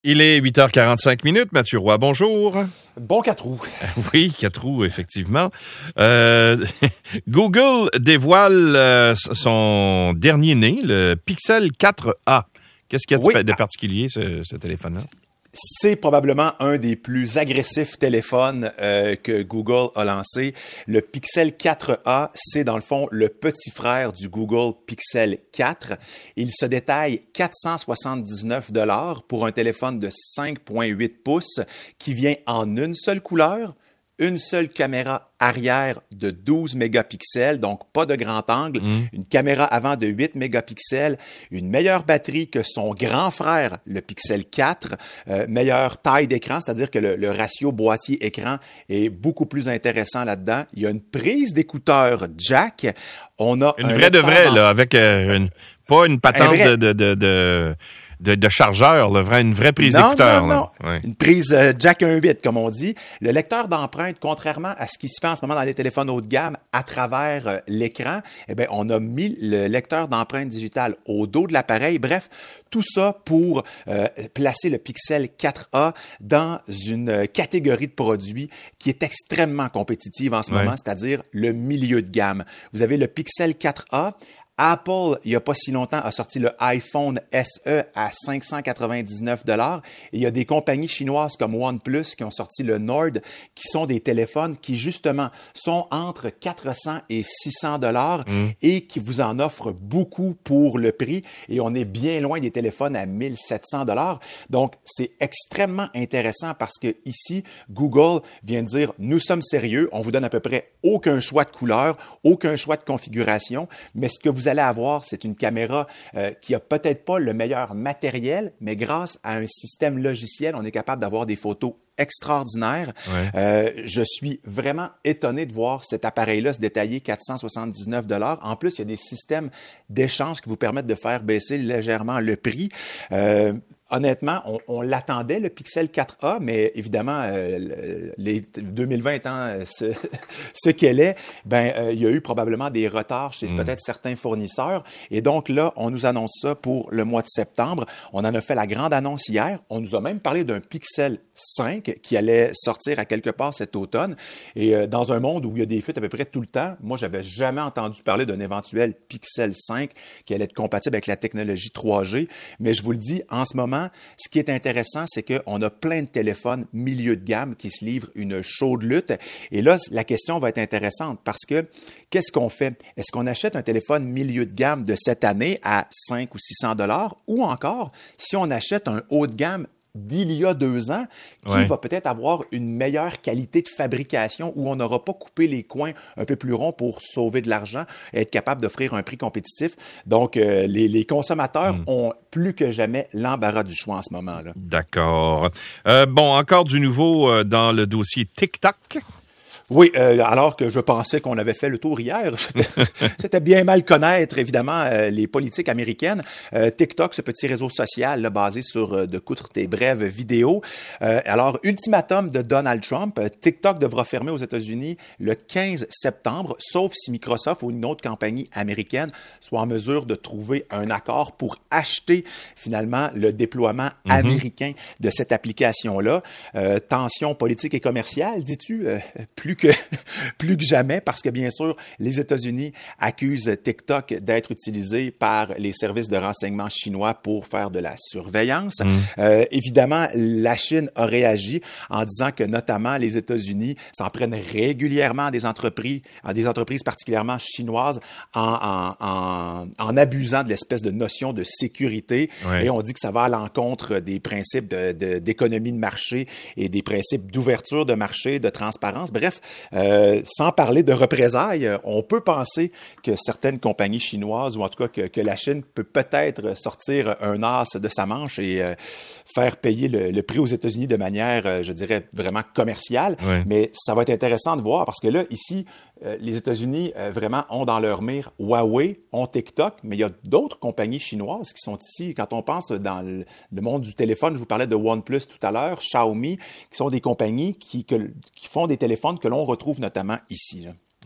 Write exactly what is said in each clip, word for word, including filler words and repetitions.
Il est huit heures quarante-cinq minutes. Mathieu Roy, bonjour. Bon quatre roues. Oui, quatre roues, effectivement. Euh, Google dévoile euh, son dernier né, le Pixel quatre A. Qu'est-ce qu'il y a de, oui. de particulier, ce, ce téléphone-là? C'est probablement un des plus agressifs téléphones euh, que Google a lancé. Le Pixel quatre A, c'est dans le fond le petit frère du Google Pixel quatre. Il se détaille quatre cent soixante-dix-neuf dollars pour un téléphone de cinq virgule huit pouces qui vient en une seule couleur, une seule caméra arrière de douze mégapixels, donc pas de grand angle, mmh. une caméra avant de huit mégapixels, une meilleure batterie que son grand frère, le Pixel quatre, euh, meilleure taille d'écran, c'est-à-dire que le, le ratio boîtier-écran est beaucoup plus intéressant là-dedans. Il y a une prise d'écouteur jack. On a une vraie de vraie, en... là, avec euh, une, pas une patente vrai... de... de, de... De, de chargeur, là, vrai, une vraie prise non, d'écouteur. Non, non, ouais. Une prise euh, jack un huit, comme on dit. Le lecteur d'empreintes, contrairement à ce qui se fait en ce moment dans les téléphones haut de gamme, à travers euh, l'écran, eh bien, on a mis le lecteur d'empreintes digitales au dos de l'appareil. Bref, tout ça pour euh, placer le Pixel quatre A dans une catégorie de produits qui est extrêmement compétitive en ce ouais. moment, c'est-à-dire le milieu de gamme. Vous avez le Pixel quatre A. Apple, il n'y a pas si longtemps, a sorti le iPhone S E à cinq cent quatre-vingt-dix-neuf dollars. Et il y a des compagnies chinoises comme OnePlus qui ont sorti le Nord, qui sont des téléphones qui, justement, sont entre quatre cents et six cents dollars mmh. et qui vous en offrent beaucoup pour le prix. Et on est bien loin des téléphones à mille sept cents dollars. Donc, c'est extrêmement intéressant parce que ici, Google vient de dire, nous sommes sérieux, on vous donne à peu près aucun choix de couleur, aucun choix de configuration, mais ce que vous allez avoir, c'est une caméra euh, qui a peut-être pas le meilleur matériel, mais grâce à un système logiciel, on est capable d'avoir des photos extraordinaires. Ouais. Euh, je suis vraiment étonné de voir cet appareil-là se détailler quatre cent soixante-dix-neuf dollars. En plus, il y a des systèmes d'échange qui vous permettent de faire baisser légèrement le prix. Euh, Honnêtement, on, on l'attendait, le Pixel quatre A, mais évidemment, euh, les deux mille vingt étant euh, ce, ce qu'elle est, ben, euh, il y a eu probablement des retards chez mmh. peut-être certains fournisseurs. Et donc là, on nous annonce ça pour le mois de septembre. On en a fait la grande annonce hier. On nous a même parlé d'un Pixel cinq qui allait sortir à quelque part cet automne. Et euh, dans un monde où il y a des fuites à peu près tout le temps, moi, j'avais jamais entendu parler d'un éventuel Pixel cinq qui allait être compatible avec la technologie trois G. Mais je vous le dis, en ce moment, ce qui est intéressant, c'est qu'on a plein de téléphones milieu de gamme qui se livrent une chaude lutte. Et là, la question va être intéressante parce que qu'est-ce qu'on fait? Est-ce qu'on achète un téléphone milieu de gamme de cette année à cinq ou six cents dollars ou encore si on achète un haut de gamme d'il y a deux ans, qui ouais. va peut-être avoir une meilleure qualité de fabrication où on n'aura pas coupé les coins un peu plus ronds pour sauver de l'argent et être capable d'offrir un prix compétitif. Donc, euh, les, les consommateurs mmh. ont plus que jamais l'embarras du choix en ce moment-là. D'accord. Euh, bon, encore du nouveau euh, dans le dossier TikTok. Oui, euh, alors que je pensais qu'on avait fait le tour hier, c'était bien mal connaître, évidemment, euh, les politiques américaines. Euh, TikTok, ce petit réseau social là, basé sur euh, de courtes et brèves vidéos. Euh, alors, ultimatum de Donald Trump, TikTok devra fermer aux États-Unis le quinze septembre, sauf si Microsoft ou une autre compagnie américaine soit en mesure de trouver un accord pour acheter finalement le déploiement mm-hmm. américain de cette application-là. Euh, tension politique et commerciale, dis-tu, euh, plus que, plus que jamais, parce que bien sûr, les États-Unis accusent TikTok d'être utilisé par les services de renseignement chinois pour faire de la surveillance. Mmh. Euh, évidemment, la Chine a réagi en disant que notamment les États-Unis s'en prennent régulièrement à des entreprises, à des entreprises particulièrement chinoises en, en, en, en abusant de l'espèce de notion de sécurité. Ouais. Et on dit que ça va à l'encontre des principes de, de, d'économie de marché et des principes d'ouverture de marché, de transparence. Bref, Euh, sans parler de représailles, on peut penser que certaines compagnies chinoises, ou en tout cas que, que la Chine peut peut-être sortir un as de sa manche et euh, faire payer le, le prix aux États-Unis de manière, euh, je dirais, vraiment commerciale. Oui. Mais ça va être intéressant de voir parce que là, ici, euh, les États-Unis euh, vraiment ont dans leur mire Huawei, ont TikTok, mais il y a d'autres compagnies chinoises qui sont ici. Quand on pense dans le, le monde du téléphone, je vous parlais de OnePlus tout à l'heure, Xiaomi, qui sont des compagnies qui, que, qui font des téléphones que l'on retrouve notamment ici. Là.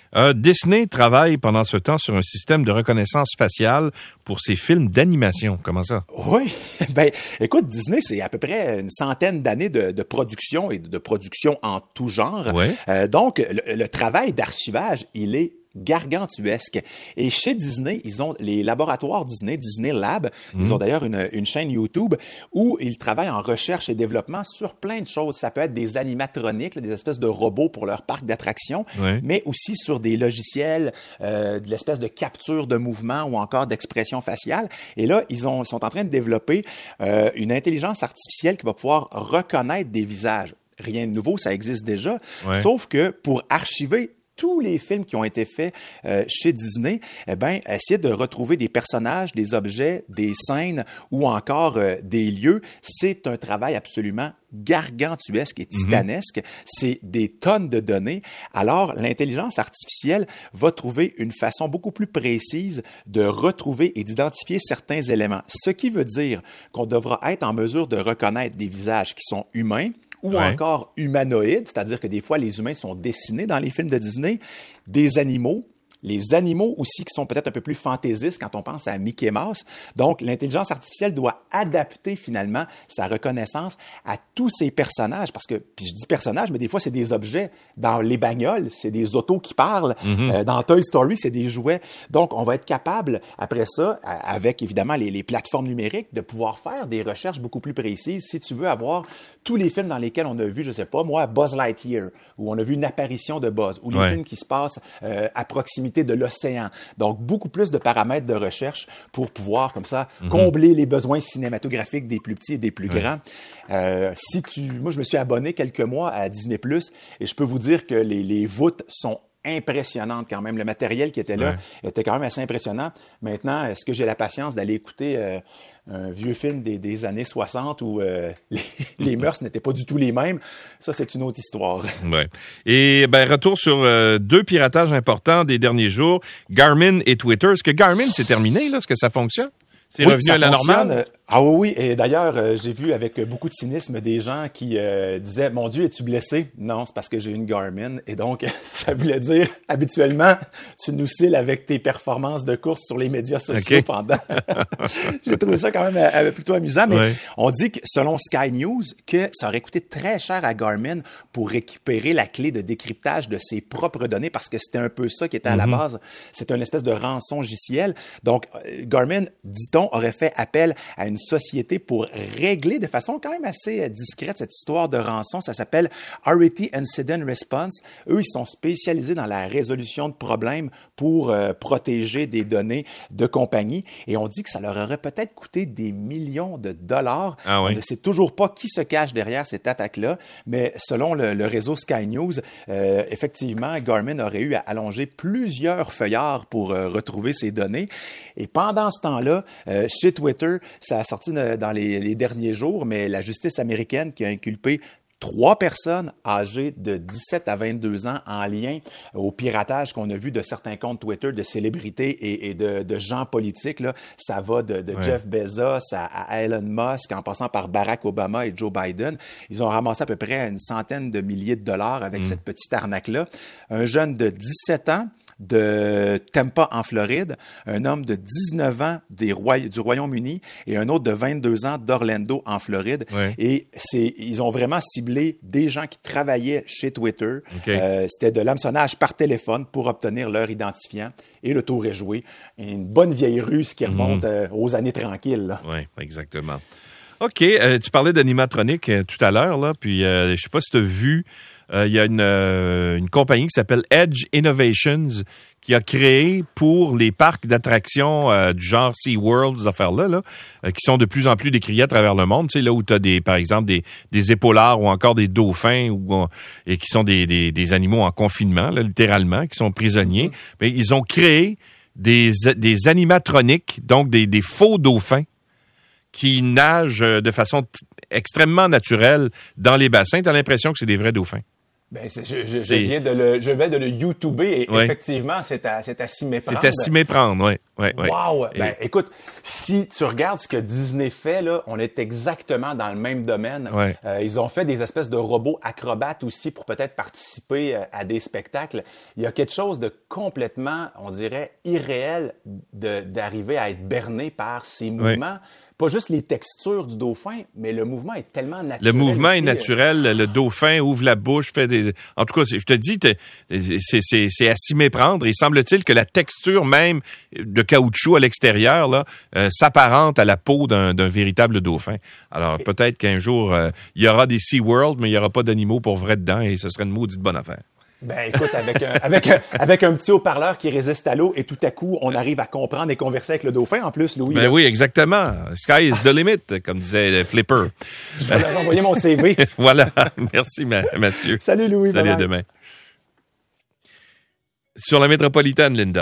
Euh, Disney travaille pendant ce temps sur un système de reconnaissance faciale pour ses films d'animation. Comment ça? Oui, ben écoute, Disney, c'est à peu près une centaine d'années de, de production et de, de production en tout genre. Ouais. Euh, donc, le, le travail d'archivage, il est gargantuesque. Et chez Disney, ils ont les laboratoires Disney, Disney Lab, mmh. ils ont d'ailleurs une, une chaîne YouTube où ils travaillent en recherche et développement sur plein de choses. Ça peut être des animatroniques, là, des espèces de robots pour leur parc d'attractions, ouais. mais aussi sur des logiciels, euh, de l'espèce de capture de mouvement ou encore d'expression faciale. Et là, ils, ont, ils sont en train de développer euh, une intelligence artificielle qui va pouvoir reconnaître des visages. Rien de nouveau, ça existe déjà, ouais. sauf que pour archiver tous les films qui ont été faits euh, chez Disney, eh ben, essayer de retrouver des personnages, des objets, des scènes ou encore euh, des lieux, c'est un travail absolument gargantuesque et titanesque. Mm-hmm. C'est des tonnes de données. Alors, l'intelligence artificielle va trouver une façon beaucoup plus précise de retrouver et d'identifier certains éléments. Ce qui veut dire qu'on devra être en mesure de reconnaître des visages qui sont humains, ou ouais. encore humanoïdes, c'est-à-dire que des fois, les humains sont dessinés dans les films de Disney, des animaux, les animaux aussi qui sont peut-être un peu plus fantaisistes quand on pense à Mickey Mouse. Donc, l'intelligence artificielle doit adapter finalement sa reconnaissance à tous ces personnages, parce que, puis je dis personnages, mais des fois, c'est des objets. Dans les bagnoles, c'est des autos qui parlent. Mm-hmm. Euh, dans Toy Story, c'est des jouets. Donc, on va être capable, après ça, avec évidemment les, les plateformes numériques, de pouvoir faire des recherches beaucoup plus précises. Si tu veux avoir tous les films dans lesquels on a vu, je sais pas, moi, Buzz Lightyear, où on a vu une apparition de Buzz, ou les ouais. films qui se passent euh, à proximité de l'océan. Donc, beaucoup plus de paramètres de recherche pour pouvoir, comme ça, mm-hmm. combler les besoins cinématographiques des plus petits et des plus ouais. grands. Euh, si tu, moi, je me suis abonné quelques mois à Disney plus, et je peux vous dire que les, les voûtes sont impressionnante quand même. Le matériel qui était là ouais. était quand même assez impressionnant. Maintenant, est-ce que j'ai la patience d'aller écouter euh, un vieux film des, des années soixante où euh, les, les mœurs n'étaient pas du tout les mêmes? Ça, c'est une autre histoire. Ouais. Et ben retour sur euh, deux piratages importants des derniers jours, Garmin et Twitter. Est-ce que Garmin, c'est terminé, là? Est-ce que ça fonctionne? C'est oui, revenu à la fonctionne. normale? Ah oui, oui. Et d'ailleurs, euh, j'ai vu avec beaucoup de cynisme des gens qui euh, disaient « Mon Dieu, es-tu blessé? » Non, c'est parce que j'ai une Garmin. Et donc, ça voulait dire, habituellement, tu nous cils avec tes performances de course sur les médias sociaux okay. pendant... J'ai trouvé ça quand même euh, plutôt amusant. Mais ouais. on dit que, selon Sky News, que ça aurait coûté très cher à Garmin pour récupérer la clé de décryptage de ses propres données, parce que c'était un peu ça qui était à mm-hmm. la base. C'était une espèce de rançon logiciel. Donc, Garmin, dit-on, aurait fait appel à une société pour régler de façon quand même assez discrète cette histoire de rançon. Ça s'appelle Arity Incident Response. Eux, ils sont spécialisés dans la résolution de problèmes pour euh, protéger des données de compagnie. Et on dit que ça leur aurait peut-être coûté des millions de dollars. Ah oui. On ne sait toujours pas qui se cache derrière cette attaque-là, mais selon le, le réseau Sky News, euh, effectivement, Garmin aurait eu à allonger plusieurs feuillards pour euh, retrouver ces données. Et pendant ce temps-là, Euh, chez Twitter, ça a sorti dans les, les derniers jours, mais la justice américaine qui a inculpé trois personnes âgées de dix-sept à vingt-deux ans en lien au piratage qu'on a vu de certains comptes Twitter de célébrités et, et de, de gens politiques. Là. Ça va de, de ouais. Jeff Bezos à, à Elon Musk, en passant par Barack Obama et Joe Biden. Ils ont ramassé à peu près une centaine de milliers de dollars avec mmh. cette petite arnaque-là. Un jeune de dix-sept ans de Tampa en Floride, un homme de dix-neuf ans des Roy- du Royaume-Uni et un autre de vingt-deux ans d'Orlando en Floride. Ouais. Et c'est, ils ont vraiment ciblé des gens qui travaillaient chez Twitter. Okay. Euh, c'était de l'hameçonnage par téléphone pour obtenir leur identifiant. Et le tour est joué. Une bonne vieille ruse qui remonte mmh. euh, aux années tranquilles. Oui, exactement. OK. Euh, tu parlais d'animatronique euh, tout à l'heure, là, puis euh, je sais pas si tu as vu, il euh, y a une, euh, une compagnie qui s'appelle Edge Innovations qui a créé pour les parcs d'attractions euh, du genre SeaWorld, ces affaires-là, là, euh, qui sont de plus en plus décriées à travers le monde. Tu sais, là où tu as, des, par exemple, des, des épaulards ou encore des dauphins ou, et qui sont des, des, des animaux en confinement, là, littéralement, qui sont prisonniers. Mm-hmm. Mais ils ont créé des, des animatroniques, donc des, des faux dauphins, qui nagent de façon t- extrêmement naturelle dans les bassins. Tu as l'impression que c'est des vrais dauphins. Ben, c'est, je, je, je viens de le, je vais de le YouTuber et ouais. effectivement, c'est à, c'est à s'y méprendre. C'est à s'y méprendre, oui. Ouais, ouais. Wow! Ben, et... écoute, si tu regardes ce que Disney fait, là, on est exactement dans le même domaine. Ouais. Euh, ils ont fait des espèces de robots acrobates aussi pour peut-être participer à des spectacles. Il y a quelque chose de complètement, on dirait, irréel de, d'arriver à être berné par ces mouvements. Ouais. Pas juste les textures du dauphin, mais le mouvement est tellement naturel. Le mouvement aussi. est naturel. Le dauphin ouvre la bouche, fait des... En tout cas, je te dis, c'est, c'est, c'est à s'y méprendre. Il semble-t-il que la texture même de caoutchouc à l'extérieur là euh, s'apparente à la peau d'un, d'un véritable dauphin. Alors, peut-être qu'un jour, euh, il y aura des SeaWorld, mais il n'y aura pas d'animaux pour vrai dedans et ce serait une maudite bonne affaire. Ben écoute, avec un, avec un, avec un petit haut-parleur qui résiste à l'eau et tout à coup, on arrive à comprendre et converser avec le dauphin en plus, Louis. Ben là. Oui, exactement. Sky is the limit, comme disait Flipper. Je vais leur envoyer mon C V. Voilà. Merci Mathieu. Salut Louis. Salut, à demain. Sur la métropolitaine, Linda.